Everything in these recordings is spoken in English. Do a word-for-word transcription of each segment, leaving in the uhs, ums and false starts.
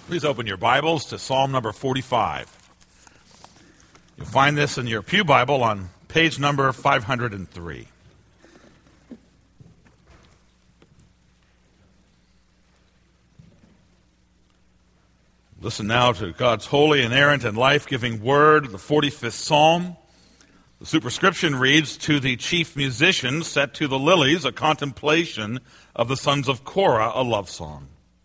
Please open your Bibles to Psalm number forty-five. You'll find this in your pew Bible on page number five hundred three. Listen now to God's holy, inerrant, and life-giving word, the forty-fifth Psalm. The superscription reads, "To the chief musician set to the lilies, a contemplation of the sons of Korah, a love song.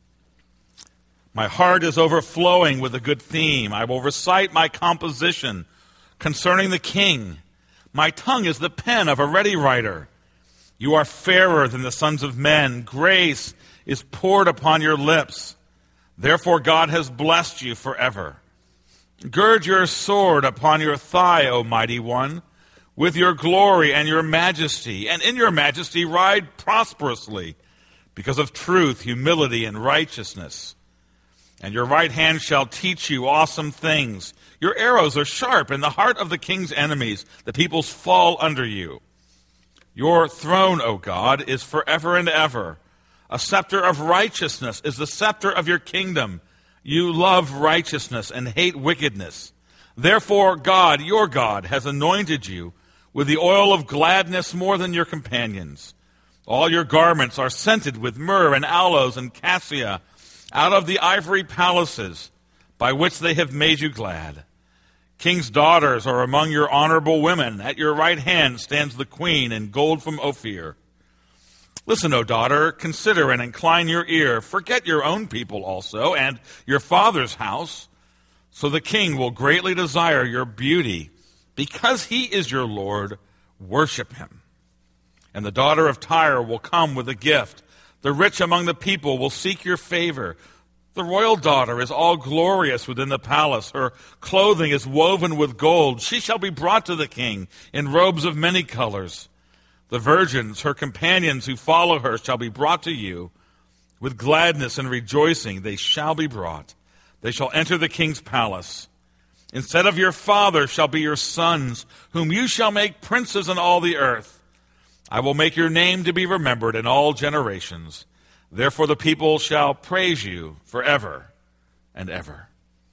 My heart is overflowing with a good theme. I will recite my composition concerning the king. My tongue is the pen of a ready writer. You are fairer than the sons of men. Grace is poured upon your lips. Therefore God has blessed you forever. Gird your sword upon your thigh, O mighty one, with your glory and your majesty, and in your majesty ride prosperously, because of truth, humility, and righteousness. And your right hand shall teach you awesome things. Your arrows are sharp in the heart of the king's enemies. The peoples fall under you. Your throne, O God, is forever and ever. A scepter of righteousness is the scepter of your kingdom. You love righteousness and hate wickedness. Therefore, God, your God, has anointed you with the oil of gladness more than your companions. All your garments are scented with myrrh and aloes and cassia, out of the ivory palaces by which they have made you glad. King's daughters are among your honorable women. At your right hand stands the queen in gold from Ophir. Listen, O daughter, consider and incline your ear. Forget your own people also, and your father's house, so the king will greatly desire your beauty. Because he is your Lord, worship him. And the daughter of Tyre will come with a gift. The rich among the people will seek your favor. The royal daughter is all glorious within the palace. Her clothing is woven with gold. She shall be brought to the king in robes of many colors. The virgins, her companions who follow her, shall be brought to you. With gladness and rejoicing they shall be brought. They shall enter the king's palace. Instead of your father shall be your sons, whom you shall make princes in all the earth. I will make your name to be remembered in all generations. Therefore the people shall praise you forever and ever."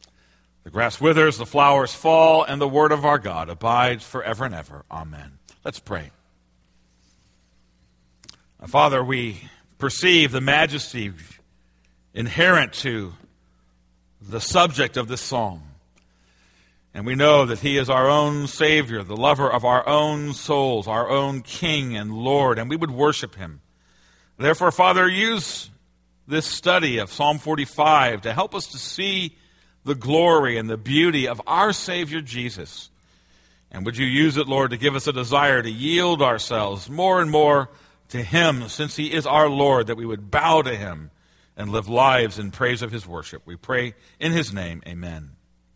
The grass withers, the flowers fall, and the word of our God abides forever and ever. Amen. Let's pray. Father, we perceive the majesty inherent to the subject of this psalm. And we know that he is our own Savior, the lover of our own souls, our own King and Lord, and we would worship him. Therefore, Father, use this study of Psalm forty-five to help us to see the glory and the beauty of our Savior Jesus. And would you use it, Lord, to give us a desire to yield ourselves more and more to him, since he is our Lord, that we would bow to him and live lives in praise of his worship. We pray in his name, amen.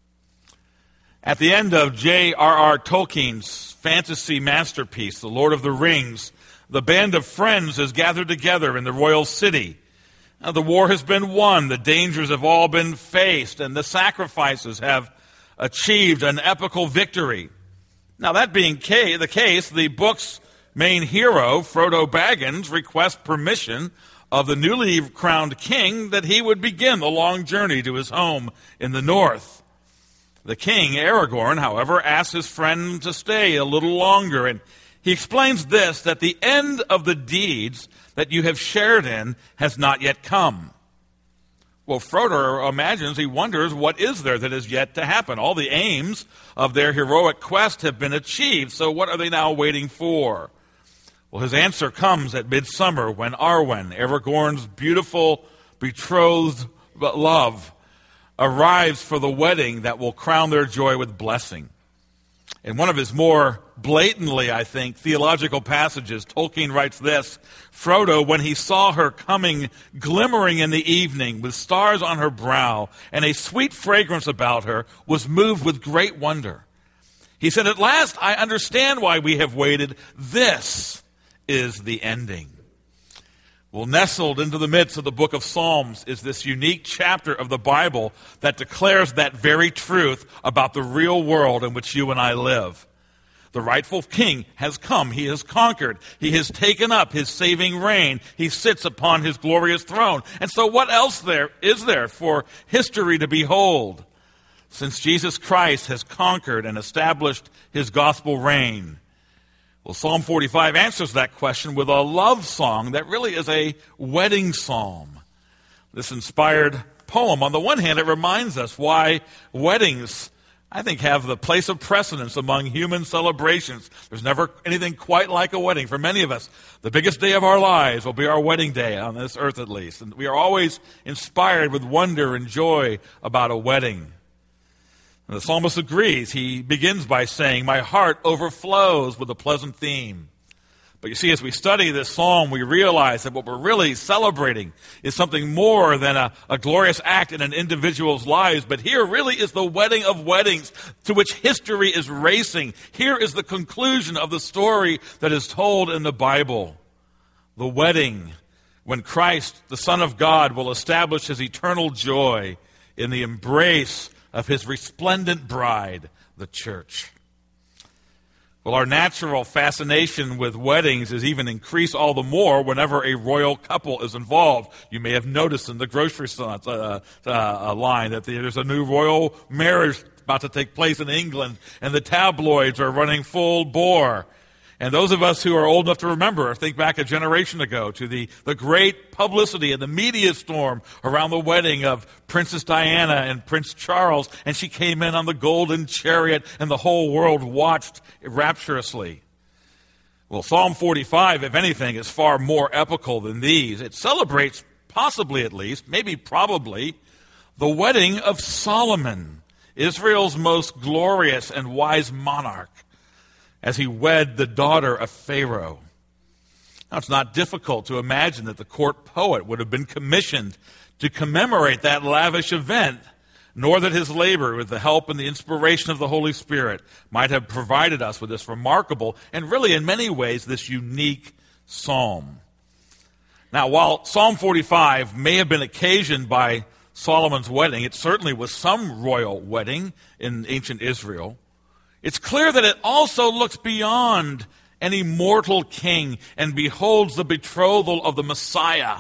At the end of J R R Tolkien's fantasy masterpiece, The Lord of the Rings, the band of friends is gathered together in the royal city. Now, the war has been won, the dangers have all been faced, and the sacrifices have achieved an epical victory. Now, that being ca- the case, the book's main hero, Frodo Baggins, requests permission of the newly crowned king that he would begin the long journey to his home in the north. The king, Aragorn, however, asks his friend to stay a little longer, and he explains this, that the end of the deeds that you have shared in has not yet come. Well, Frodo imagines, he wonders, what is there that is yet to happen? All the aims of their heroic quest have been achieved, so what are they now waiting for? Well, his answer comes at midsummer when Arwen, Aragorn's beautiful, betrothed love, arrives for the wedding that will crown their joy with blessing. In one of his more blatantly, I think, theological passages, Tolkien writes this: Frodo, when he saw her coming glimmering in the evening with stars on her brow and a sweet fragrance about her, was moved with great wonder. He said, "At last I understand why we have waited. This is the ending." Well, nestled into the midst of the book of Psalms is this unique chapter of the Bible that declares that very truth about the real world in which you and I live. The rightful king has come. He has conquered. He has taken up his saving reign. He sits upon his glorious throne. And so what else there is there for history to behold? Since Jesus Christ has conquered and established his gospel reign. Well, Psalm forty-five answers that question with a love song that really is a wedding psalm. This inspired poem, on the one hand, it reminds us why weddings, I think, have the place of precedence among human celebrations. There's never anything quite like a wedding. For many of us, the biggest day of our lives will be our wedding day, on this earth at least. And we are always inspired with wonder and joy about a wedding. And the psalmist agrees. He begins by saying, "My heart overflows with a pleasant theme." But you see, as we study this psalm, we realize that what we're really celebrating is something more than a, a glorious act in an individual's lives. But here really is the wedding of weddings to which history is racing. Here is the conclusion of the story that is told in the Bible. The wedding when Christ, the Son of God, will establish his eternal joy in the embrace of his resplendent bride, the church. Well, our natural fascination with weddings is even increased all the more whenever a royal couple is involved. You may have noticed in the grocery store, uh, uh, line that there's a new royal marriage about to take place in England, and the tabloids are running full bore. And those of us who are old enough to remember, think back a generation ago to the, the great publicity and the media storm around the wedding of Princess Diana and Prince Charles. And she came in on the golden chariot, and the whole world watched rapturously. Well, Psalm forty-five, if anything, is far more epical than these. It celebrates, possibly at least, maybe probably, the wedding of Solomon, Israel's most glorious and wise monarch, as he wed the daughter of Pharaoh. Now, it's not difficult to imagine that the court poet would have been commissioned to commemorate that lavish event, nor that his labor, with the help and the inspiration of the Holy Spirit, might have provided us with this remarkable and really, in many ways, this unique psalm. Now, while Psalm forty-five may have been occasioned by Solomon's wedding, it certainly was some royal wedding in ancient Israel. It's clear that it also looks beyond any mortal king and beholds the betrothal of the Messiah,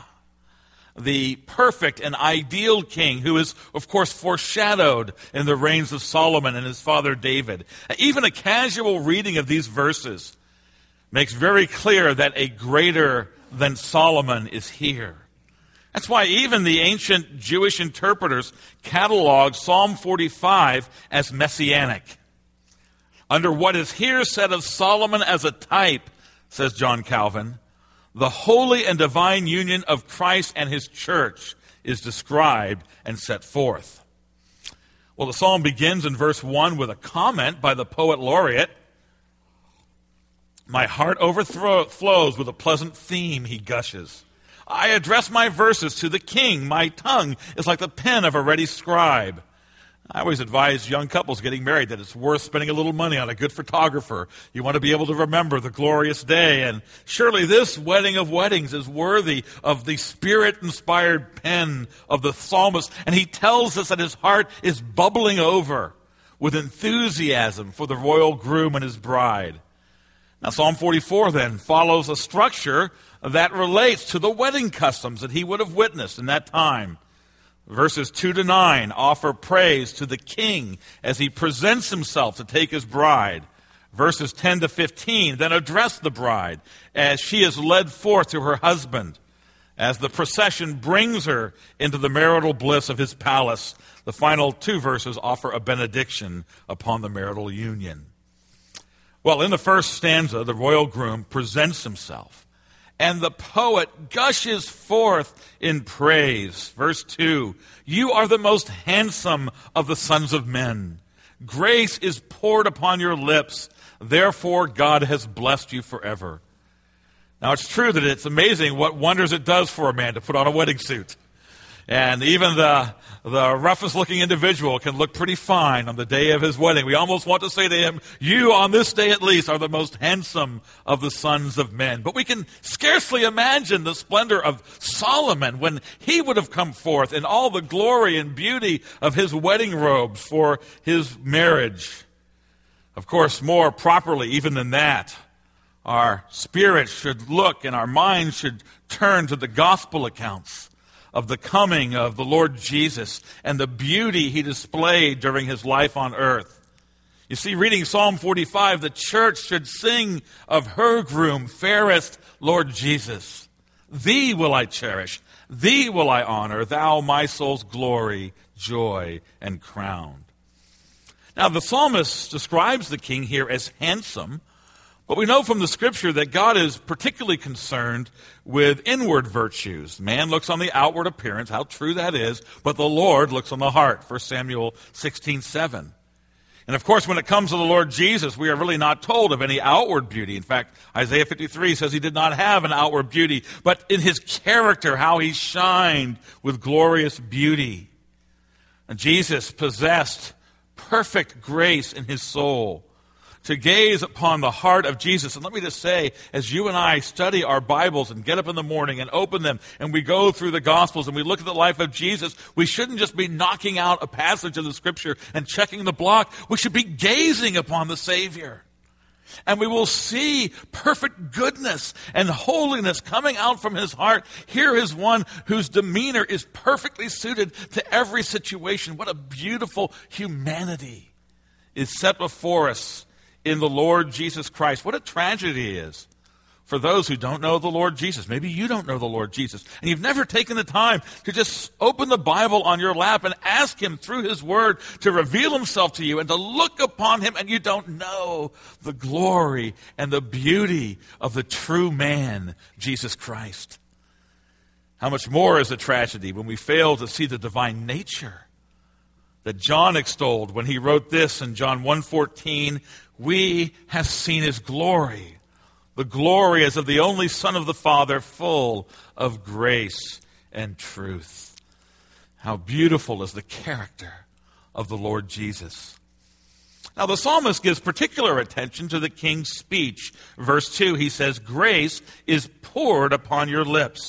the perfect and ideal king who is, of course, foreshadowed in the reigns of Solomon and his father David. Even a casual reading of these verses makes very clear that a greater than Solomon is here. That's why even the ancient Jewish interpreters catalog Psalm forty-five as messianic. Under what is here said of Solomon as a type, says John Calvin, the holy and divine union of Christ and his church is described and set forth. Well, the psalm begins in verse one with a comment by the poet laureate. My heart overflows with a pleasant theme, he gushes. I address my verses to the king. My tongue is like the pen of a ready scribe. I always advise young couples getting married that it's worth spending a little money on a good photographer. You want to be able to remember the glorious day. And surely this wedding of weddings is worthy of the Spirit-inspired pen of the psalmist. And he tells us that his heart is bubbling over with enthusiasm for the royal groom and his bride. Now, Psalm forty-four then follows a structure that relates to the wedding customs that he would have witnessed in that time. Verses two to nine offer praise to the king as he presents himself to take his bride. Verses ten to fifteen then address the bride as she is led forth to her husband. As the procession brings her into the marital bliss of his palace, the final two verses offer a benediction upon the marital union. Well, in the first stanza, the royal groom presents himself. And the poet gushes forth in praise. Verse two, you are the most handsome of the sons of men. Grace is poured upon your lips. Therefore, God has blessed you forever. Now, it's true that it's amazing what wonders it does for a man to put on a wedding suit. And even the, the roughest looking individual can look pretty fine on the day of his wedding. We almost want to say to him, you on this day at least are the most handsome of the sons of men. But we can scarcely imagine the splendor of Solomon when he would have come forth in all the glory and beauty of his wedding robes for his marriage. Of course, more properly even than that, our spirits should look and our minds should turn to the gospel accounts of the coming of the Lord Jesus and the beauty he displayed during his life on earth. You see, reading Psalm forty-five, the church should sing of her groom, fairest Lord Jesus. Thee will I cherish, thee will I honor, thou my soul's glory, joy, and crown. Now, the psalmist describes the king here as handsome, but we know from the scripture that God is particularly concerned with inward virtues. Man looks on the outward appearance, how true that is, but the Lord looks on the heart, First Samuel sixteen seven. And of course, when it comes to the Lord Jesus, we are really not told of any outward beauty. In fact, Isaiah fifty-three says he did not have an outward beauty, but in his character, how he shined with glorious beauty. And Jesus possessed perfect grace in his soul. To gaze upon the heart of Jesus. And let me just say, as you and I study our Bibles and get up in the morning and open them and we go through the Gospels and we look at the life of Jesus, we shouldn't just be knocking out a passage of the Scripture and checking the block. We should be gazing upon the Savior. And we will see perfect goodness and holiness coming out from his heart. Here is one whose demeanor is perfectly suited to every situation. What a beautiful humanity is set before us in the Lord Jesus Christ. What a tragedy it is for those who don't know the Lord Jesus. Maybe you don't know the Lord Jesus, and you've never taken the time to just open the Bible on your lap and ask him through his word to reveal himself to you and to look upon him, and you don't know the glory and the beauty of the true man, Jesus Christ. How much more is a tragedy when we fail to see the divine nature that John extolled when he wrote this in John one fourteen, we have seen his glory. The glory as of the only Son of the Father, full of grace and truth. How beautiful is the character of the Lord Jesus. Now the psalmist gives particular attention to the king's speech. Verse two, he says, grace is poured upon your lips.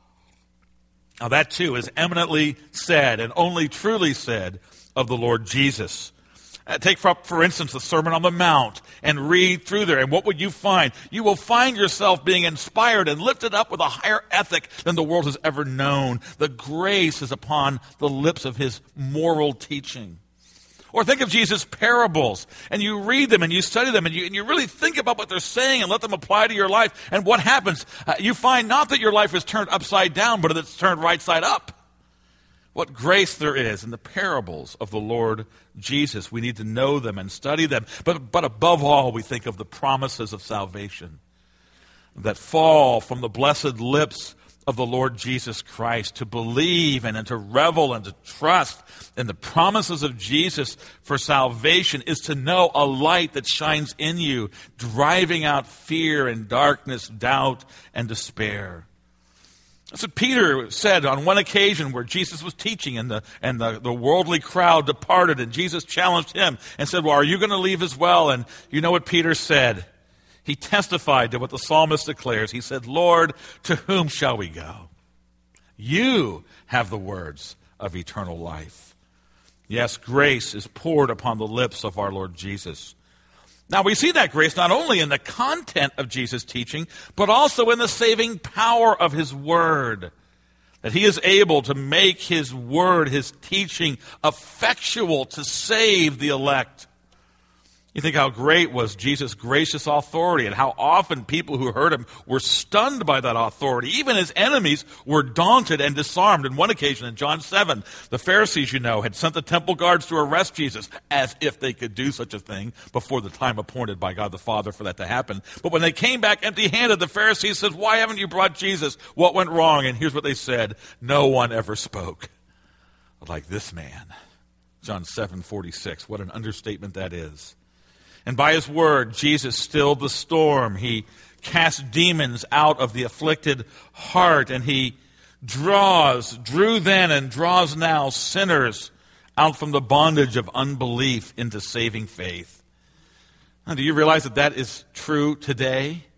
Now that too is eminently said and only truly said of the Lord Jesus. Uh, take, for, for instance, the Sermon on the Mount and read through there. And what would you find? You will find yourself being inspired and lifted up with a higher ethic than the world has ever known. The grace is upon the lips of his moral teaching. Or think of Jesus' parables, and you read them and you study them and you, and you really think about what they're saying and let them apply to your life. And what happens? Uh, you find not that your life is turned upside down, but that it's turned right side up. What grace there is in the parables of the Lord Jesus. We need to know them and study them. But, but above all, we think of the promises of salvation that fall from the blessed lips of the Lord Jesus Christ. To believe and, and to revel and to trust in the promises of Jesus for salvation is to know a light that shines in you, driving out fear and darkness, doubt and despair. That's what Peter said on one occasion where Jesus was teaching and the and the, the worldly crowd departed, and Jesus challenged him and said, well, are you going to leave as well? And you know what Peter said? He testified to what the psalmist declares. He said, Lord, to whom shall we go? You have the words of eternal life. Yes, grace is poured upon the lips of our Lord Jesus. Now, we see that grace not only in the content of Jesus' teaching, but also in the saving power of his word. That he is able to make his word, his teaching, effectual to save the elect. You think how great was Jesus' gracious authority and how often people who heard him were stunned by that authority. Even his enemies were daunted and disarmed. On one occasion in John seven, the Pharisees, you know, had sent the temple guards to arrest Jesus as if they could do such a thing before the time appointed by God the Father for that to happen. But when they came back empty-handed, the Pharisees said, why haven't you brought Jesus? What went wrong? And here's what they said. No one ever spoke like this man. John seven forty-six. What an understatement that is. And by his word, Jesus stilled the storm. He cast demons out of the afflicted heart. And he draws, drew then and draws now sinners out from the bondage of unbelief into saving faith. Now, do you realize that that is true today?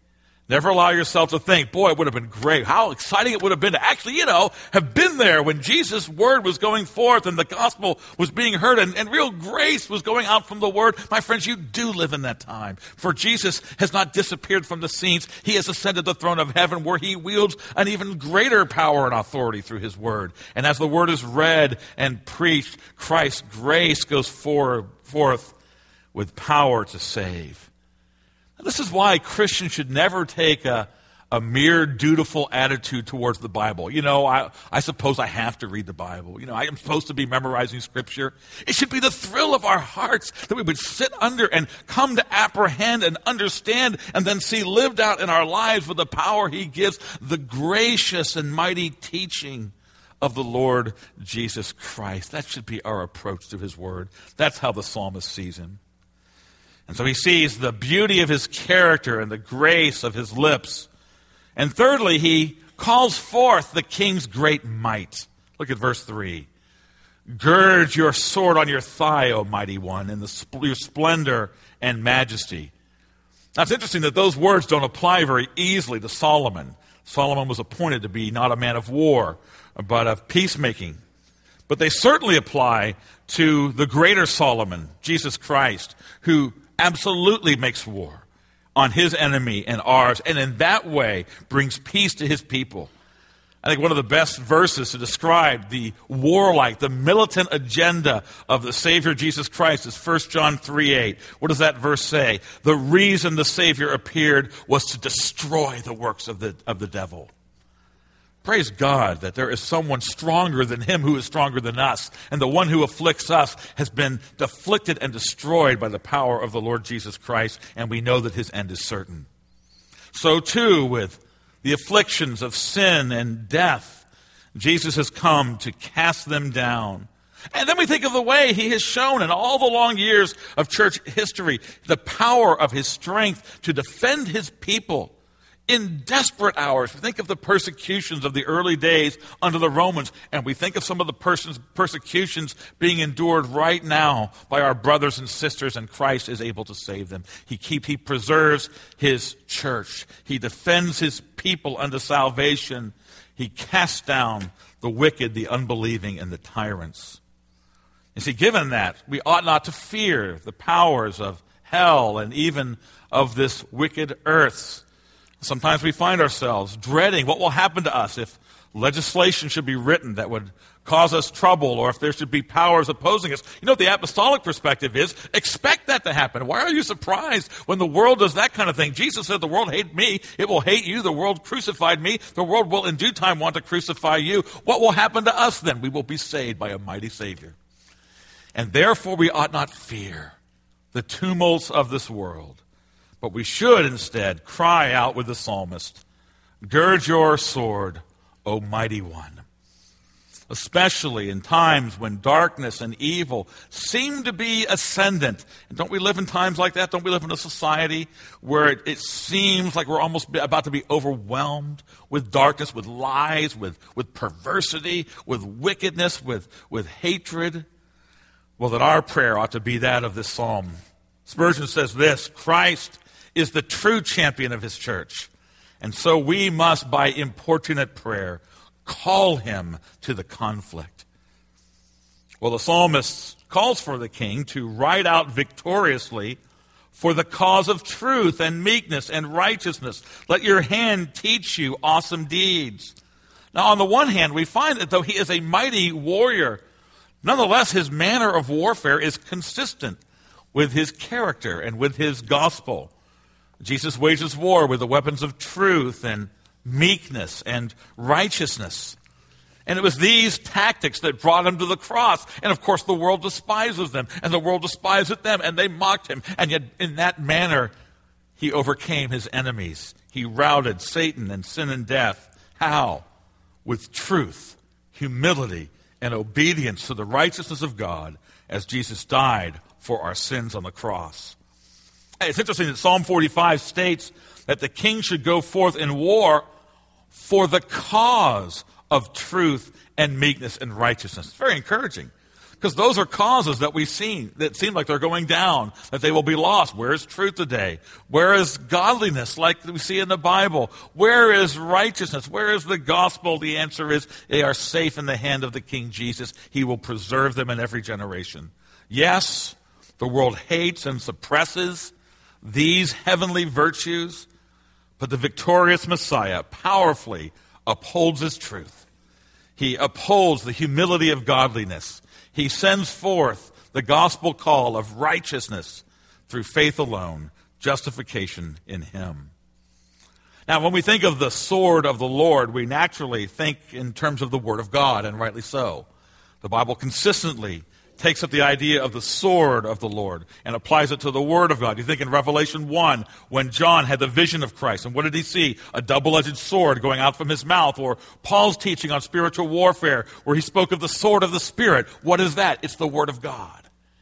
Never allow yourself to think, boy, it would have been great. How exciting it would have been to actually, you know, have been there when Jesus' word was going forth and the gospel was being heard and, and real grace was going out from the word. My friends, you do live in that time. For Jesus has not disappeared from the scenes. He has ascended the throne of heaven where he wields an even greater power and authority through his word. And as the word is read and preached, Christ's grace goes for, forth with power to save. This is why Christians should never take a, a mere dutiful attitude towards the Bible. You know, I, I suppose I have to read the Bible. You know, I am supposed to be memorizing Scripture. It should be the thrill of our hearts that we would sit under and come to apprehend and understand and then see lived out in our lives with the power he gives, the gracious and mighty teaching of the Lord Jesus Christ. That should be our approach to his word. That's how the psalmist sees him. And so he sees the beauty of his character and the grace of his lips. And thirdly, he calls forth the king's great might. Look at verse three. Gird your sword on your thigh, O mighty one, in the sp- your splendor and majesty. Now, it's interesting that those words don't apply very easily to Solomon. Solomon was appointed to be not a man of war, but of peacemaking. But they certainly apply to the greater Solomon, Jesus Christ, who absolutely makes war on his enemy and ours, and in that way brings peace to his people. I think one of the best verses to describe the warlike, the militant agenda of the Savior Jesus Christ is First John three eight. What does that verse say? The reason the Savior appeared was to destroy the works of the, of the devil. Praise God that there is someone stronger than him who is stronger than us. And the one who afflicts us has been afflicted and destroyed by the power of the Lord Jesus Christ. And we know that his end is certain. So too with the afflictions of sin and death, Jesus has come to cast them down. And then we think of the way he has shown in all the long years of church history, the power of his strength to defend his people in desperate hours. We think of the persecutions of the early days under the Romans, and we think of some of the persons, persecutions being endured right now by our brothers and sisters, and Christ is able to save them. He keep, he preserves his church. He defends his people unto salvation. He casts down the wicked, the unbelieving, and the tyrants. You see, given that, we ought not to fear the powers of hell and even of this wicked earth. Sometimes we find ourselves dreading what will happen to us if legislation should be written that would cause us trouble, or if there should be powers opposing us. You know what the apostolic perspective is? Expect that to happen. Why are you surprised when the world does that kind of thing? Jesus said, the world hated me, it will hate you. The world crucified me, the world will in due time want to crucify you. What will happen to us then? We will be saved by a mighty Savior. And therefore we ought not fear the tumults of this world. But we should instead cry out with the psalmist, gird your sword, O mighty one. Especially in times when darkness and evil seem to be ascendant. And don't we live in times like that? Don't we live in a society where it, it seems like we're almost about to be overwhelmed with darkness, with lies, with, with perversity, with wickedness, with, with hatred? Well, that our prayer ought to be that of this psalm. Spurgeon says this, Christ is the true champion of his church. And so we must, by importunate prayer, call him to the conflict. Well, the psalmist calls for the king to ride out victoriously for the cause of truth and meekness and righteousness. Let your hand teach you awesome deeds. Now, on the one hand, we find that though he is a mighty warrior, nonetheless, his manner of warfare is consistent with his character and with his gospel. Jesus wages war with the weapons of truth and meekness and righteousness. And it was these tactics that brought him to the cross. And of course, the world despises them, and the world despised them, and they mocked him. And yet, in that manner, he overcame his enemies. He routed Satan and sin and death. How? With truth, humility, and obedience to the righteousness of God as Jesus died for our sins on the cross. It's interesting that Psalm forty-five states that the king should go forth in war for the cause of truth and meekness and righteousness. It's very encouraging. Because those are causes that we've seen that seem like they're going down, that they will be lost. Where is truth today? Where is godliness like we see in the Bible? Where is righteousness? Where is the gospel? The answer is they are safe in the hand of the King Jesus. He will preserve them in every generation. Yes, the world hates and suppresses these heavenly virtues, but the victorious Messiah powerfully upholds his truth. He upholds the humility of godliness. He sends forth the gospel call of righteousness through faith alone, justification in him. Now, when we think of the sword of the Lord, we naturally think in terms of the Word of God, and rightly so. The Bible consistently takes up the idea of the sword of the Lord and applies it to the Word of God. You think in Revelation one, when John had the vision of Christ, and what did he see? A double-edged sword going out from his mouth. Or Paul's teaching on spiritual warfare, where he spoke of the sword of the Spirit. What is that? It's the Word of God.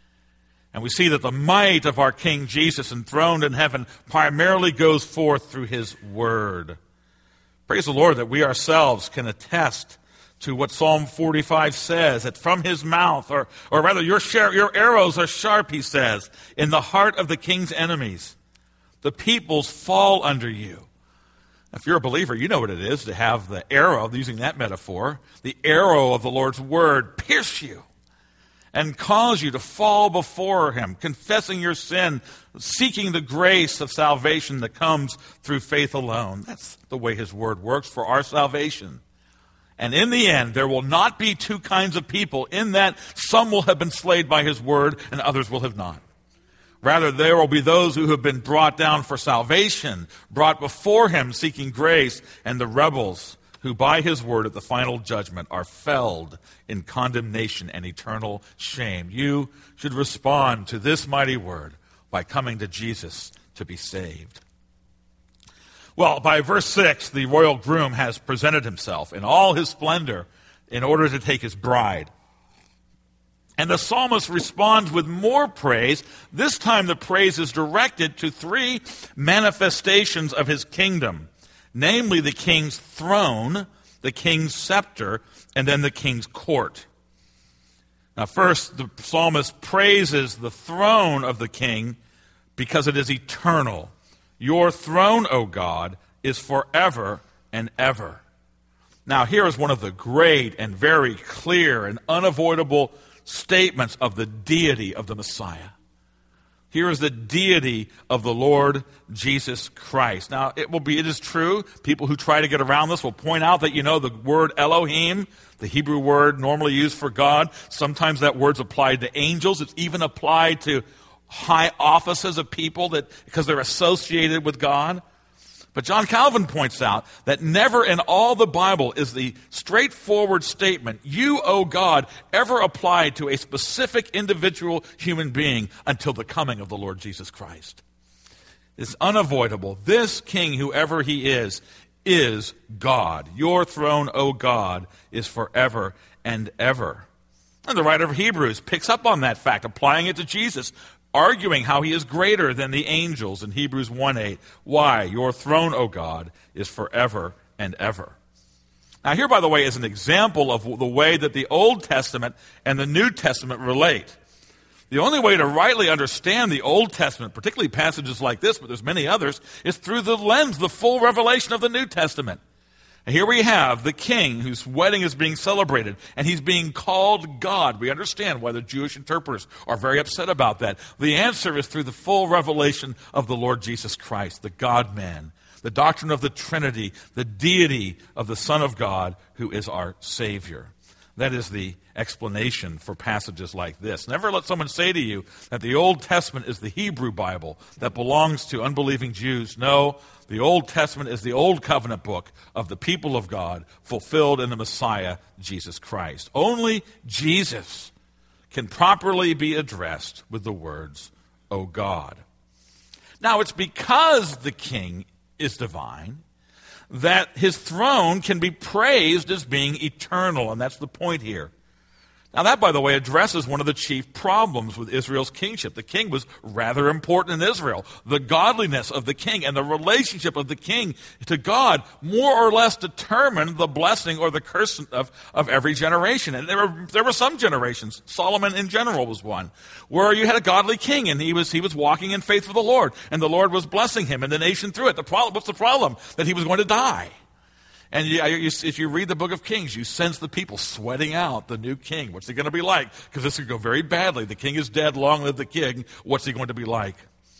And we see that the might of our King Jesus, enthroned in heaven, primarily goes forth through his Word. Praise the Lord that we ourselves can attest to what Psalm forty-five says, that from his mouth, or, or rather your, share, your arrows are sharp, he says, in the heart of the king's enemies. The peoples fall under you. If you're a believer, you know what it is to have the arrow, using that metaphor, the arrow of the Lord's word pierce you and cause you to fall before him, confessing your sin, seeking the grace of salvation that comes through faith alone. That's the way his word works for our salvation. And in the end, there will not be two kinds of people, in that some will have been slayed by his word and others will have not. Rather, there will be those who have been brought down for salvation, brought before him seeking grace, and the rebels who by his word at the final judgment are felled in condemnation and eternal shame. You should respond to this mighty word by coming to Jesus to be saved. Well, by verse six, the royal groom has presented himself in all his splendor in order to take his bride. And the psalmist responds with more praise. This time the praise is directed to three manifestations of his kingdom, namely the king's throne, the king's scepter, and then the king's court. Now first, the psalmist praises the throne of the king because it is eternal. Your throne, O God, is forever and ever. Now, here is one of the great and very clear and unavoidable statements of the deity of the Messiah. Here is the deity of the Lord Jesus Christ. Now, it will be, it is true, people who try to get around this will point out that, you know, the word Elohim, the Hebrew word normally used for God, sometimes that word's applied to angels. It's even applied to high offices of people that because they're associated with God. But John Calvin points out that never in all the Bible is the straightforward statement, you, O God, ever applied to a specific individual human being until the coming of the Lord Jesus Christ. It's unavoidable. This king, whoever he is, is God. Your throne, O God, is forever and ever. And the writer of Hebrews picks up on that fact, applying it to Jesus, arguing how he is greater than the angels in Hebrews one eight. Why? Your throne, O God, is forever and ever. Now here, by the way, is an example of the way that the Old Testament and the New Testament relate. The only way to rightly understand the Old Testament, particularly passages like this, but there's many others, is through the lens, the full revelation of the New Testament. And here we have the king whose wedding is being celebrated, and he's being called God. We understand why the Jewish interpreters are very upset about that. The answer is through the full revelation of the Lord Jesus Christ, the God-man, the doctrine of the Trinity, the deity of the Son of God, who is our Savior. That is the explanation for passages like this. Never let someone say to you that the Old Testament is the Hebrew Bible that belongs to unbelieving Jews. No, the Old Testament is the Old Covenant book of the people of God, fulfilled in the Messiah, Jesus Christ. Only Jesus can properly be addressed with the words, O God. Now, it's because the king is divine that his throne can be praised as being eternal, and that's the point here. Now that, by the way, addresses one of the chief problems with Israel's kingship. The king was rather important in Israel. The godliness of the king and the relationship of the king to God more or less determined the blessing or the curse of, of every generation. And there were, there were some generations, Solomon in general was one, where you had a godly king and he was, he was walking in faith with the Lord, and the Lord was blessing him and the nation through it. The problem, what's the problem? That he was going to die. And you, you, as you read the book of Kings, you sense the people sweating out the new king. What's he going to be like? Because this could go very badly. The king is dead. Long live the king. What's he going to be like?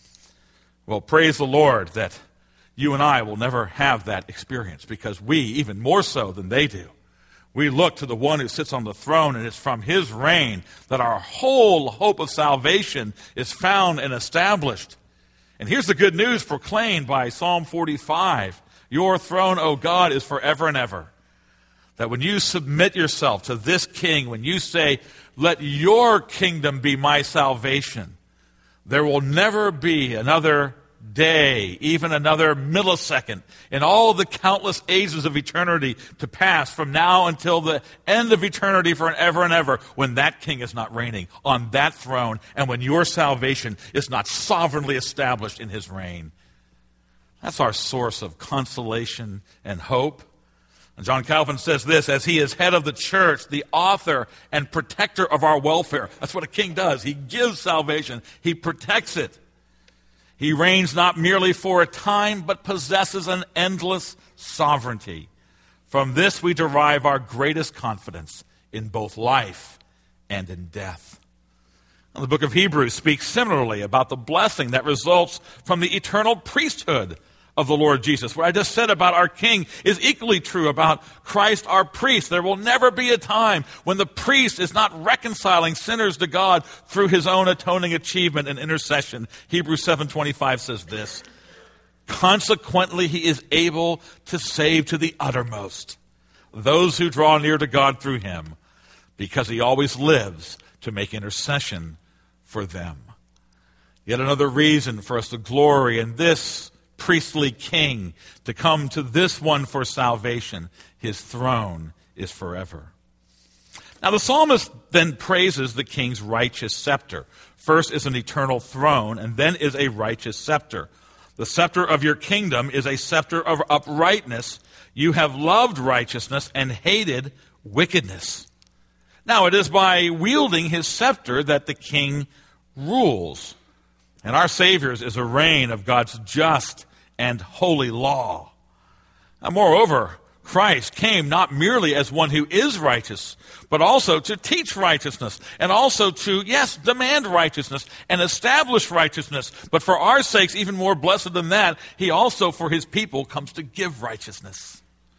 Well, praise the Lord that you and I will never have that experience, because we, even more so than they do, we look to the one who sits on the throne, and it's from his reign that our whole hope of salvation is found and established. And here's the good news proclaimed by Psalm forty-five. Your throne, O God, is forever and ever. That when you submit yourself to this king, when you say, let your kingdom be my salvation, there will never be another day, even another millisecond, in all the countless ages of eternity to pass from now until the end of eternity forever and ever, when that king is not reigning on that throne, and when your salvation is not sovereignly established in his reign. That's our source of consolation and hope. And John Calvin says this, as he is head of the church, the author and protector of our welfare. That's what a king does. He gives salvation. He protects it. He reigns not merely for a time, but possesses an endless sovereignty. From this we derive our greatest confidence in both life and in death. And the book of Hebrews speaks similarly about the blessing that results from the eternal priesthood of the Lord Jesus. What I just said about our King is equally true about Christ, our priest. There will never be a time when the priest is not reconciling sinners to God through his own atoning achievement and intercession. Hebrews seven twenty-five says this, consequently, he is able to save to the uttermost those who draw near to God through him, because he always lives to make intercession for them. Yet another reason for us to glory in this priestly king, to come to this one for salvation. His throne is forever. Now the psalmist then praises the king's righteous scepter. First is an eternal throne, and then is a righteous scepter. The scepter of your kingdom is a scepter of uprightness. You have loved righteousness and hated wickedness. Now it is by wielding his scepter that the king rules. And our Savior's is a reign of God's just and holy law. And moreover, Christ came not merely as one who is righteous, but also to teach righteousness, and also to, yes, demand righteousness and establish righteousness. But for our sakes, even more blessed than that, he also for his people comes to give righteousness.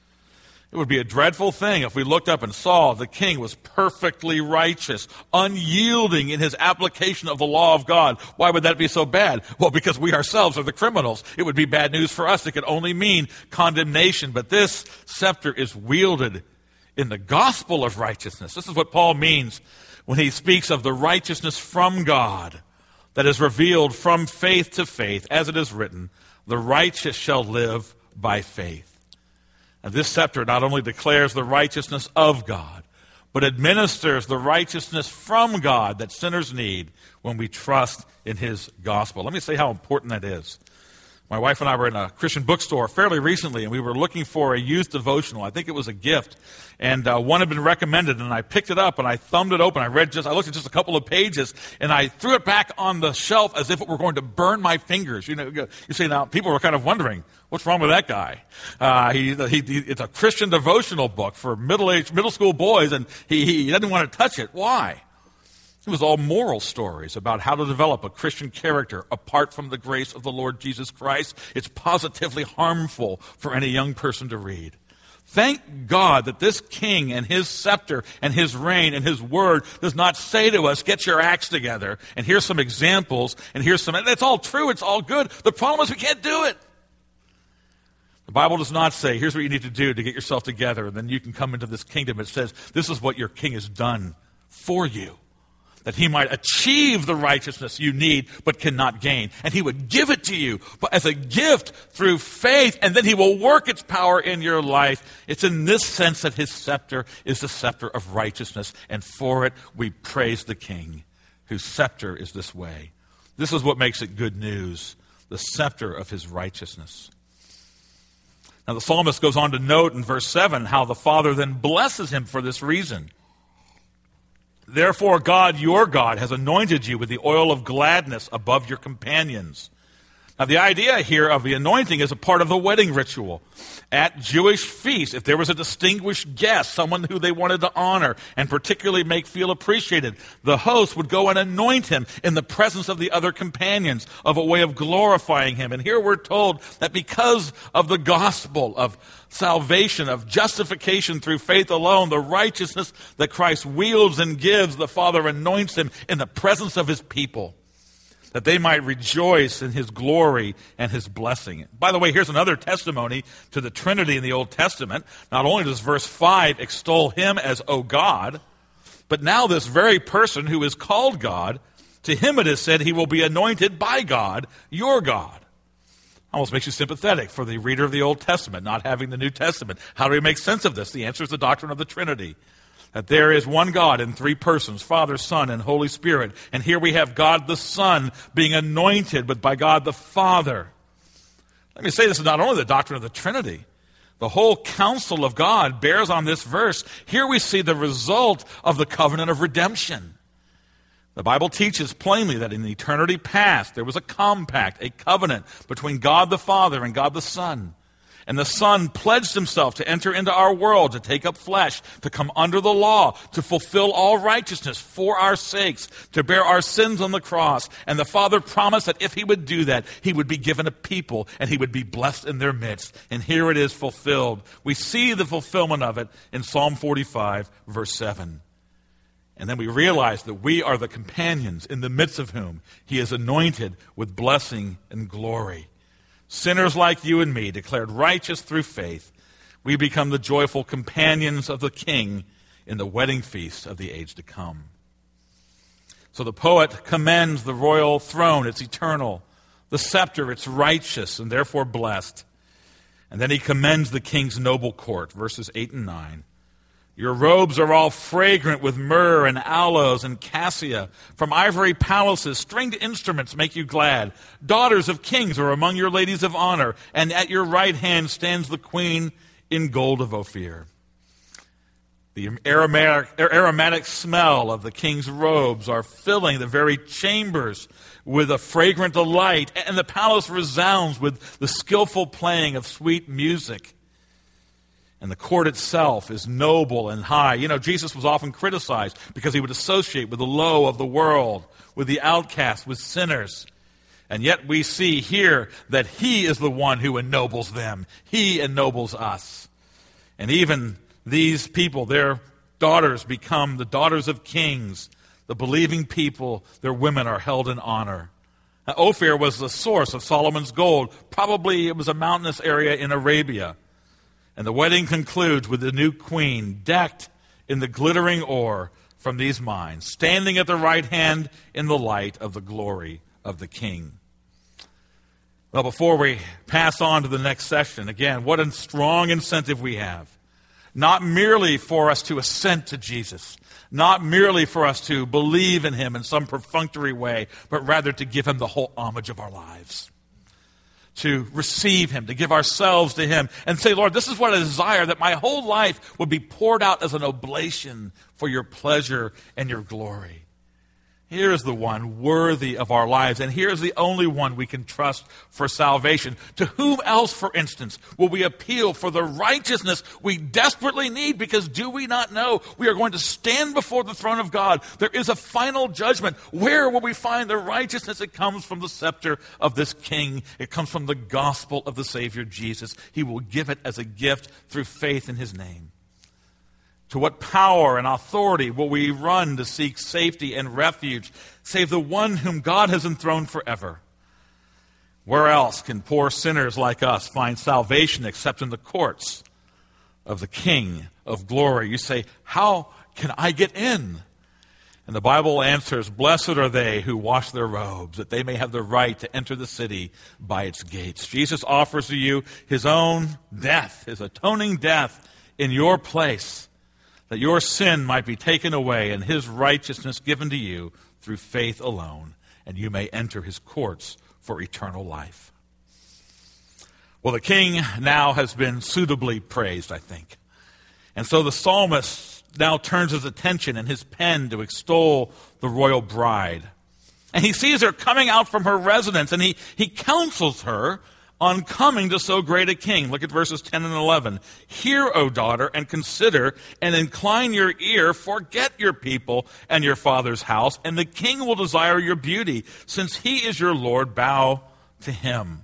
It would be a dreadful thing if we looked up and saw the king was perfectly righteous, unyielding in his application of the law of God. Why would that be so bad? Well, because we ourselves are the criminals. It would be bad news for us. It could only mean condemnation. But this scepter is wielded in the gospel of righteousness. This is what Paul means when he speaks of the righteousness from God that is revealed from faith to faith, as it is written, the righteous shall live by faith. And this scepter not only declares the righteousness of God, but administers the righteousness from God that sinners need when we trust in his gospel. Let me say how important that is. My wife and I were in a Christian bookstore fairly recently, and we were looking for a youth devotional. I think it was a gift. And uh, one had been recommended, and I picked it up, and I thumbed it open. I read just, I looked at just a couple of pages, and I threw it back on the shelf as if it were going to burn my fingers. You know, you see, now, people were kind of wondering, what's wrong with that guy? Uh, he, he, he, it's a Christian devotional book for middle-aged, middle school boys, and he, he didn't want to touch it. Why? It was all moral stories about how to develop a Christian character apart from the grace of the Lord Jesus Christ. It's positively harmful for any young person to read. Thank God that this king and his scepter and his reign and his word does not say to us, get your acts together, and here's some examples, and here's some, and it's all true, it's all good. The problem is we can't do it. The Bible does not say, here's what you need to do to get yourself together, and then you can come into this kingdom. It says, this is what your king has done for you. that he might achieve the righteousness you need but cannot gain. And he would give it to you but as a gift through faith, and then he will work its power in your life. It's in this sense that his scepter is the scepter of righteousness, and for it we praise the King, whose scepter is this way. This is what makes it good news, the scepter of his righteousness. Now the psalmist goes on to note in verse seven how the Father then blesses him for this reason. Therefore, God, your God, has anointed you with the oil of gladness above your companions. Now, the idea here of the anointing is a part of the wedding ritual. At Jewish feasts, if there was a distinguished guest, someone who they wanted to honor and particularly make feel appreciated, the host would go and anoint him in the presence of the other companions of a way of glorifying him. And here we're told that because of the gospel of salvation, of justification through faith alone, the righteousness that Christ wields and gives, the Father anoints him in the presence of his people, that they might rejoice in his glory and his blessing. By the way, here's another testimony to the Trinity in the Old Testament. Not only does verse five extol him as, O God, but now this very person who is called God, to him it is said he will be anointed by God, your God. Almost makes you sympathetic for the reader of the Old Testament, not having the New Testament. How do we make sense of this? The answer is the doctrine of the Trinity. That there is one God in three persons, Father, Son, and Holy Spirit. And here we have God the Son being anointed, but by God the Father. Let me say this is not only the doctrine of the Trinity. The whole counsel of God bears on this verse. Here we see the result of the covenant of redemption. The Bible teaches plainly that in eternity past, there was a compact, a covenant between God the Father and God the Son. And the Son pledged himself to enter into our world, to take up flesh, to come under the law, to fulfill all righteousness for our sakes, to bear our sins on the cross. And the Father promised that if he would do that, he would be given a people and he would be blessed in their midst. And here it is fulfilled. We see the fulfillment of it in Psalm forty-five, verse seven. And then we realize that we are the companions in the midst of whom he is anointed with blessing and glory. Sinners like you and me, declared righteous through faith, we become the joyful companions of the King in the wedding feast of the age to come. So the poet commends the royal throne, it's eternal. The scepter, it's righteous and therefore blessed. And then he commends the King's noble court, verses eight and nine. Your robes are all fragrant with myrrh and aloes and cassia. From ivory palaces, stringed instruments make you glad. Daughters of kings are among your ladies of honor, and at your right hand stands the queen in gold of Ophir. The aromatic, aromatic smell of the king's robes are filling the very chambers with a fragrant delight, and the palace resounds with the skillful playing of sweet music. And the court itself is noble and high. You know, Jesus was often criticized because he would associate with the low of the world, with the outcast, with sinners. And yet we see here that he is the one who ennobles them. He ennobles us. And even these people, their daughters become the daughters of kings. The believing people, their women are held in honor. Now, Ophir was the source of Solomon's gold. Probably it was a mountainous area in Arabia. And the wedding concludes with the new queen decked in the glittering ore from these mines, standing at the right hand in the light of the glory of the King. Well, before we pass on to the next session, again, what a strong incentive we have. Not merely for us to assent to Jesus, not merely for us to believe in him in some perfunctory way, but rather to give him the whole homage of our lives. To receive him, to give ourselves to him, and say, Lord, this is what I desire, that my whole life would be poured out as an oblation for your pleasure and your glory. Here is the one worthy of our lives, and here is the only one we can trust for salvation. To whom else, for instance, will we appeal for the righteousness we desperately need? Because do we not know we are going to stand before the throne of God? There is a final judgment. Where will we find the righteousness? It comes from the scepter of this King. It comes from the gospel of the Savior Jesus. He will give it as a gift through faith in his name. To what power and authority will we run to seek safety and refuge, save the one whom God has enthroned forever? Where else can poor sinners like us find salvation except in the courts of the King of glory? You say, how can I get in? And the Bible answers, blessed are they who wash their robes, that they may have the right to enter the city by its gates. Jesus offers to you his own death, his atoning death in your place, that your sin might be taken away and his righteousness given to you through faith alone, and you may enter his courts for eternal life. Well, the king now has been suitably praised, I think. And so the psalmist now turns his attention and his pen to extol the royal bride. And he sees her coming out from her residence, and he, he counsels her on coming to so great a king. Look at verses ten and eleven. Hear, O daughter, and consider, and incline your ear. Forget your people and your father's house, and the king will desire your beauty. Since he is your Lord, bow to him.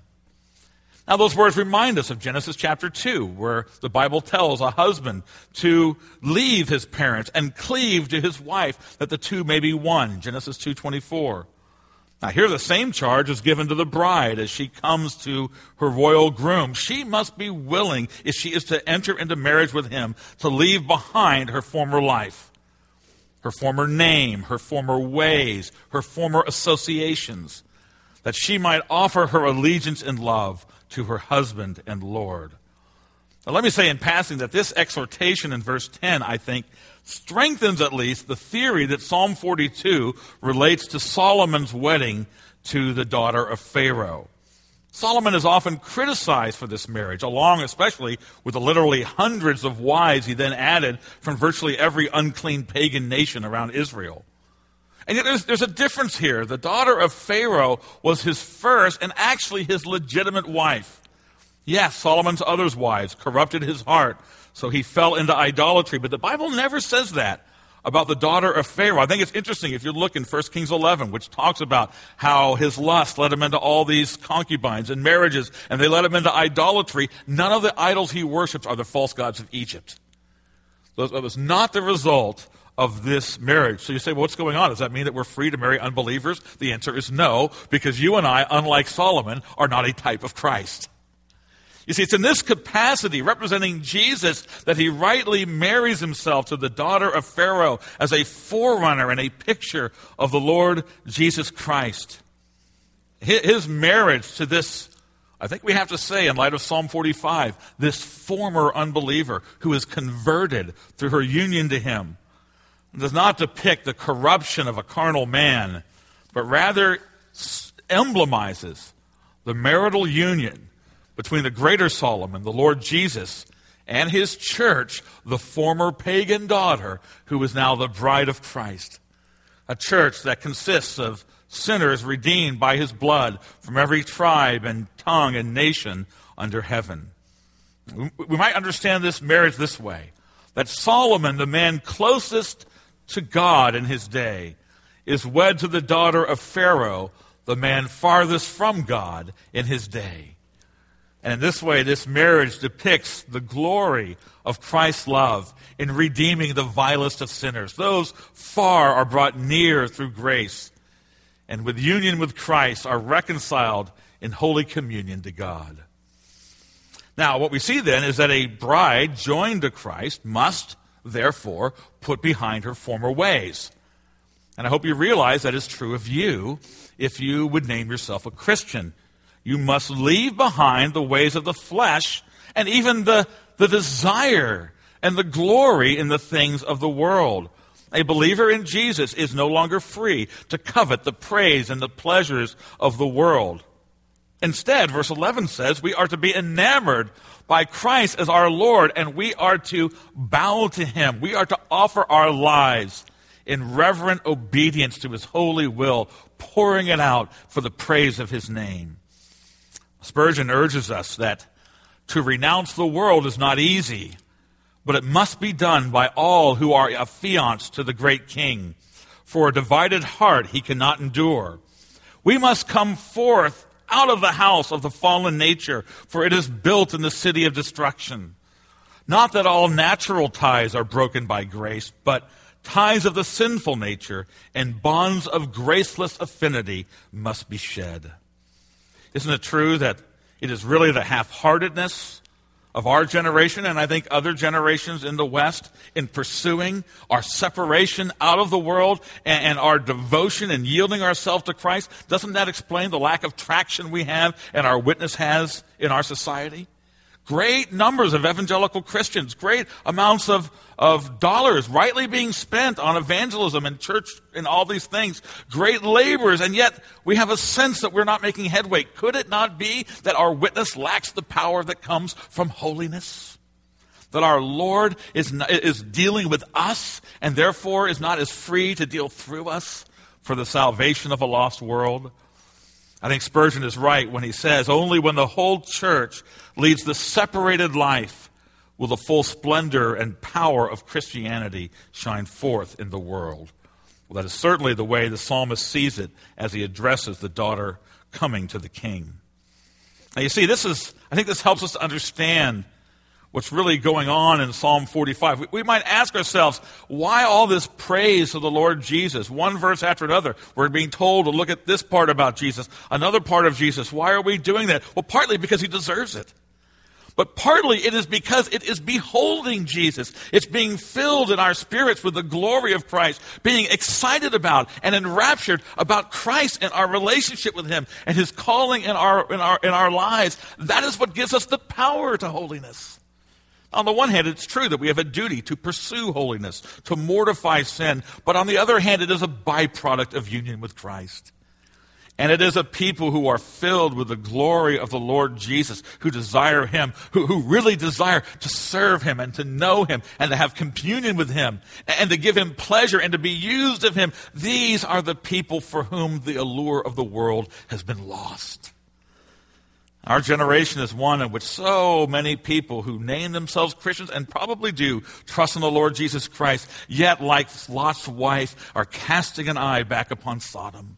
Now, those words remind us of Genesis chapter two, where the Bible tells a husband to leave his parents and cleave to his wife, that the two may be one, Genesis two twenty-four. Now, here the same charge is given to the bride as she comes to her royal groom. She must be willing, if she is to enter into marriage with him, to leave behind her former life, her former name, her former ways, her former associations, that she might offer her allegiance and love to her husband and Lord. Now, let me say in passing that this exhortation in verse ten, I think, strengthens at least the theory that Psalm forty-two relates to Solomon's wedding to the daughter of Pharaoh. Solomon is often criticized for this marriage, along especially with the literally hundreds of wives he then added from virtually every unclean pagan nation around Israel. And yet there's, there's a difference here. The daughter of Pharaoh was his first and actually his legitimate wife. Yes, Solomon's other wives corrupted his heart, so he fell into idolatry. But the Bible never says that about the daughter of Pharaoh. I think it's interesting if you look in First Kings eleven, which talks about how his lust led him into all these concubines and marriages, and they led him into idolatry. None of the idols he worships are the false gods of Egypt. So that was not the result of this marriage. So you say, well, what's going on? Does that mean that we're free to marry unbelievers? The answer is no, because you and I, unlike Solomon, are not a type of Christ. You see, it's in this capacity, representing Jesus, that he rightly marries himself to the daughter of Pharaoh as a forerunner and a picture of the Lord Jesus Christ. His marriage to this, I think we have to say, in light of Psalm forty-five, this former unbeliever who is converted through her union to him, does not depict the corruption of a carnal man, but rather emblemizes the marital union between the greater Solomon, the Lord Jesus, and his church, the former pagan daughter, who is now the bride of Christ. A church that consists of sinners redeemed by his blood from every tribe and tongue and nation under heaven. We might understand this marriage this way, that Solomon, the man closest to God in his day, is wed to the daughter of Pharaoh, the man farthest from God in his day. And in this way, this marriage depicts the glory of Christ's love in redeeming the vilest of sinners. Those far are brought near through grace, and with union with Christ are reconciled in holy communion to God. Now, what we see then is that a bride joined to Christ must, therefore, put behind her former ways. And I hope you realize that is true of you if you would name yourself a Christian. You must leave behind the ways of the flesh and even the, the desire and the glory in the things of the world. A believer in Jesus is no longer free to covet the praise and the pleasures of the world. Instead, verse eleven says, we are to be enamored by Christ as our Lord, and we are to bow to him. We are to offer our lives in reverent obedience to his holy will, pouring it out for the praise of his name. Spurgeon urges us that to renounce the world is not easy, but it must be done by all who are affianced to the great King. For a divided heart he cannot endure. We must come forth out of the house of the fallen nature, for it is built in the city of destruction. Not that all natural ties are broken by grace, but ties of the sinful nature and bonds of graceless affinity must be shed. Isn't it true that it is really the half-heartedness of our generation, and I think other generations in the West, in pursuing our separation out of the world and, and our devotion and yielding ourselves to Christ, doesn't that explain the lack of traction we have and our witness has in our society? Great numbers of evangelical Christians, great amounts of, of dollars rightly being spent on evangelism and church and all these things, great labors, and yet we have a sense that we're not making headway. Could it not be that our witness lacks the power that comes from holiness? That our Lord is, not, is dealing with us and therefore is not as free to deal through us for the salvation of a lost world? I think Spurgeon is right when he says, only when the whole church leads the separated life will the full splendor and power of Christianity shine forth in the world. Well, that is certainly the way the psalmist sees it as he addresses the daughter coming to the king. Now you see, this is, I think this helps us to understand what's really going on in Psalm forty-five. We, we might ask ourselves, why all this praise to the Lord Jesus? One verse after another, we're being told to look at this part about Jesus, another part of Jesus. Why are we doing that? Well, partly because he deserves it. But partly it is because it is beholding Jesus. It's being filled in our spirits with the glory of Christ, being excited about and enraptured about Christ and our relationship with him and his calling in our, in our, in our lives. That is what gives us the power to holiness. On the one hand, it's true that we have a duty to pursue holiness, to mortify sin. But on the other hand, it is a byproduct of union with Christ. And it is a people who are filled with the glory of the Lord Jesus, who desire him, who, who really desire to serve him and to know him and to have communion with him and to give him pleasure and to be used of him. These are the people for whom the allure of the world has been lost. Our generation is one in which so many people who name themselves Christians and probably do trust in the Lord Jesus Christ, yet like Lot's wife are casting an eye back upon Sodom.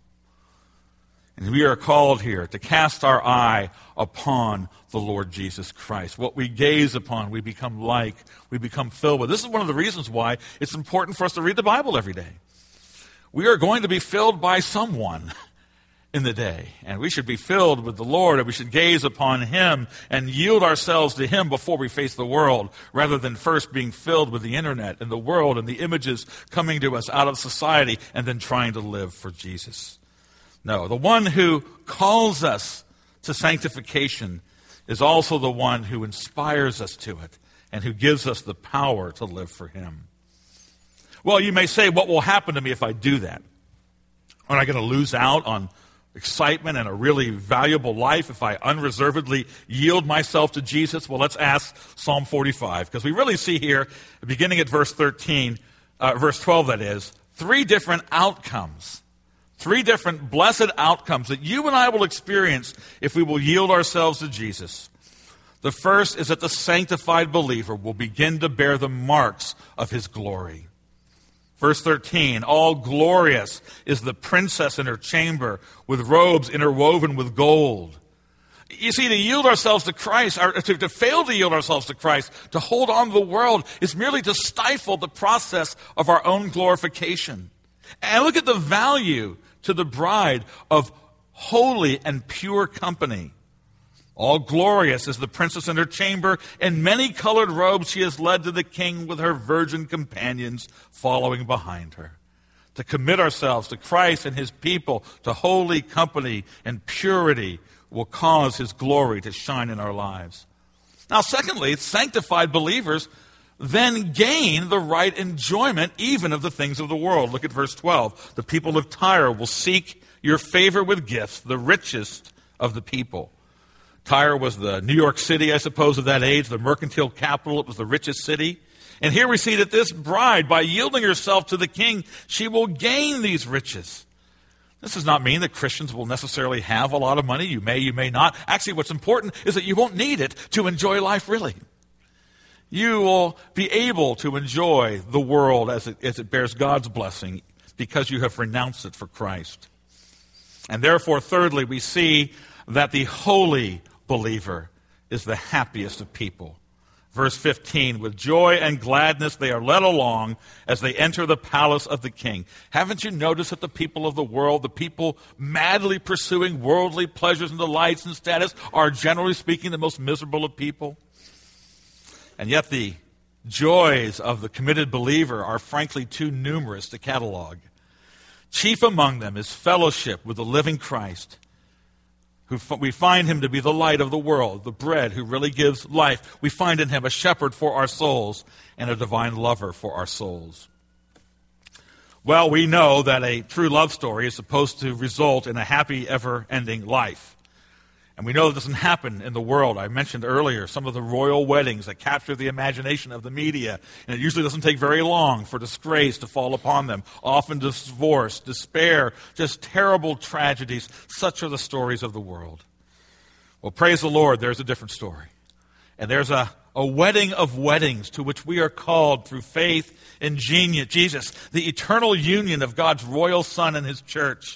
And we are called here to cast our eye upon the Lord Jesus Christ. What we gaze upon, we become like, we become filled with. This is one of the reasons why it's important for us to read the Bible every day. We are going to be filled by someone in the day. And we should be filled with the Lord, and we should gaze upon him and yield ourselves to him before we face the world, rather than first being filled with the internet and the world and the images coming to us out of society and then trying to live for Jesus. No, the one who calls us to sanctification is also the one who inspires us to it and who gives us the power to live for him. Well, you may say, what will happen to me if I do that? Am I going to lose out on excitement and a really valuable life if I unreservedly yield myself to Jesus? Well, let's ask Psalm forty-five, because we really see here, beginning at verse thirteen, uh, verse twelve that is, three different outcomes, three different blessed outcomes that you and I will experience if we will yield ourselves to Jesus. The first is that the sanctified believer will begin to bear the marks of his glory. Verse thirteen, all glorious is the princess in her chamber with robes interwoven with gold. You see, to yield ourselves to Christ, or to, to fail to yield ourselves to Christ, to hold on to the world, is merely to stifle the process of our own glorification. And look at the value to the bride of holy and pure company. All glorious is the princess in her chamber. In many colored robes she is led to the king with her virgin companions following behind her. To commit ourselves to Christ and his people, to holy company and purity, will cause his glory to shine in our lives. Now, secondly, sanctified believers then gain the right enjoyment even of the things of the world. Look at verse twelve. The people of Tyre will seek your favor with gifts, the richest of the people. Tyre was the New York City, I suppose, of that age, the mercantile capital. It was the richest city. And here we see that this bride, by yielding herself to the king, she will gain these riches. This does not mean that Christians will necessarily have a lot of money. You may, you may not. Actually, what's important is that you won't need it to enjoy life, really. You will be able to enjoy the world as it, as it bears God's blessing because you have renounced it for Christ. And therefore, thirdly, we see that the holy believer is the happiest of people. Verse fifteen, with joy and gladness they are led along as they enter the palace of the king. Haven't you noticed that the people of the world, the people madly pursuing worldly pleasures and delights and status, are generally speaking the most miserable of people? And yet the joys of the committed believer are frankly too numerous to catalog. Chief among them is fellowship with the living Christ, who f- we find him to be the light of the world, the bread who really gives life. We find in him a shepherd for our souls and a divine lover for our souls. Well, we know that a true love story is supposed to result in a happy, ever-ending life. And we know that doesn't happen in the world. I mentioned earlier some of the royal weddings that capture the imagination of the media. And it usually doesn't take very long for disgrace to fall upon them. Often divorce, despair, just terrible tragedies. Such are the stories of the world. Well, praise the Lord, there's a different story. And there's a, a wedding of weddings to which we are called through faith in Jesus, the eternal union of God's royal Son and his church.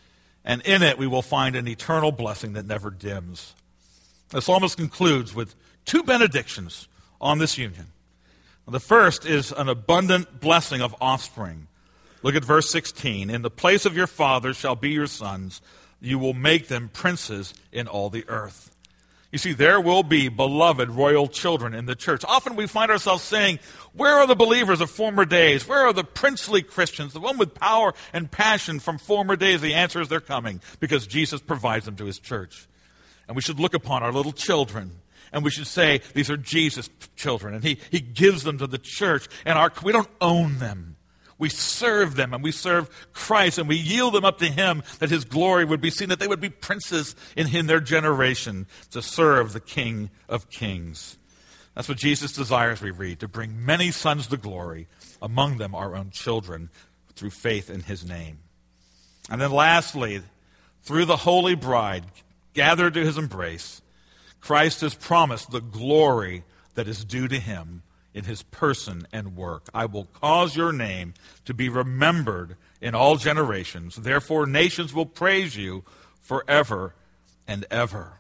And in it we will find an eternal blessing that never dims. The psalmist concludes with two benedictions on this union. The first is an abundant blessing of offspring. Look at verse sixteen. In the place of your fathers shall be your sons. You will make them princes in all the earth. You see, there will be beloved royal children in the church. Often we find ourselves saying, where are the believers of former days? Where are the princely Christians, the one with power and passion from former days? The answer is they're coming, because Jesus provides them to his church. And we should look upon our little children, and we should say, these are Jesus' children, and he, he gives them to the church, and our, we don't own them. We serve them, and we serve Christ, and we yield them up to him, that his glory would be seen, that they would be princes in, in their generation to serve the King of Kings. That's what Jesus desires, we read, to bring many sons to glory, among them our own children, through faith in his name. And then lastly, through the holy bride, gathered to his embrace, Christ has promised the glory that is due to him in his person and work. I will cause your name to be remembered in all generations. Therefore, nations will praise you forever and ever.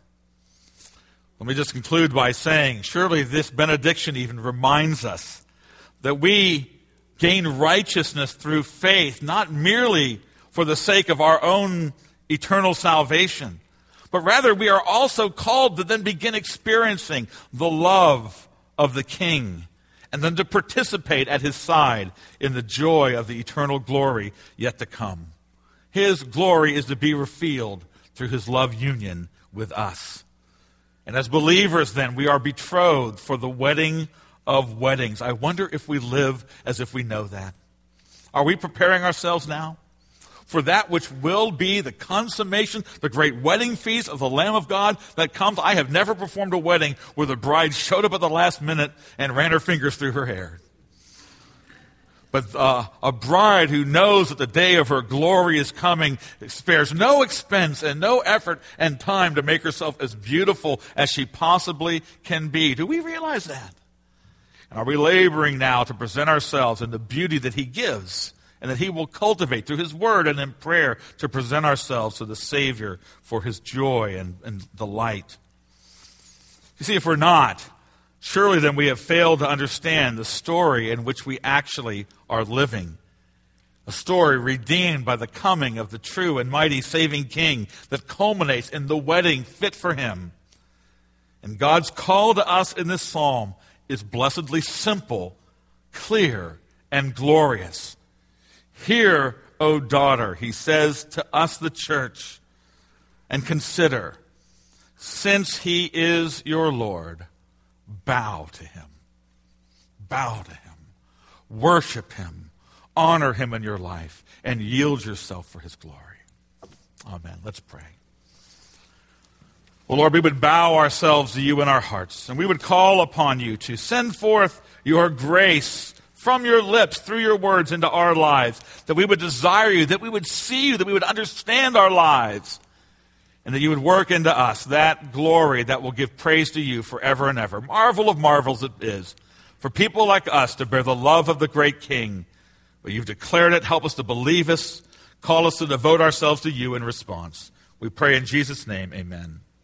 Let me just conclude by saying, surely this benediction even reminds us that we gain righteousness through faith, not merely for the sake of our own eternal salvation, but rather we are also called to then begin experiencing the love of the King, and then to participate at his side in the joy of the eternal glory yet to come. His glory is to be revealed through his love union with us. And as believers, then, we are betrothed for the wedding of weddings. I wonder if we live as if we know that. Are we preparing ourselves now for that which will be the consummation, the great wedding feast of the Lamb of God that comes? I have never performed a wedding where the bride showed up at the last minute and ran her fingers through her hair. But uh, a bride who knows that the day of her glory is coming spares no expense and no effort and time to make herself as beautiful as she possibly can be. Do we realize that? And are we laboring now to present ourselves in the beauty that he gives, and that he will cultivate through his word and in prayer to present ourselves to the Savior for his joy and, and delight? You see, if we're not, surely then we have failed to understand the story in which we actually are living. A story redeemed by the coming of the true and mighty saving King that culminates in the wedding fit for him. And God's call to us in this psalm is blessedly simple, clear, and glorious. Hear, O daughter, he says to us, the church, and consider, since he is your Lord, bow to him. Bow to him. Worship him. Honor him in your life, and yield yourself for his glory. Amen. Let's pray. Well, Lord, we would bow ourselves to you in our hearts, and we would call upon you to send forth your grace from your lips, through your words, into our lives, that we would desire you, that we would see you, that we would understand our lives, and that you would work into us that glory that will give praise to you forever and ever. Marvel of marvels it is for people like us to bear the love of the great King. But you've declared it. Help us to believe us. Call us to devote ourselves to you in response. We pray in Jesus' name, amen.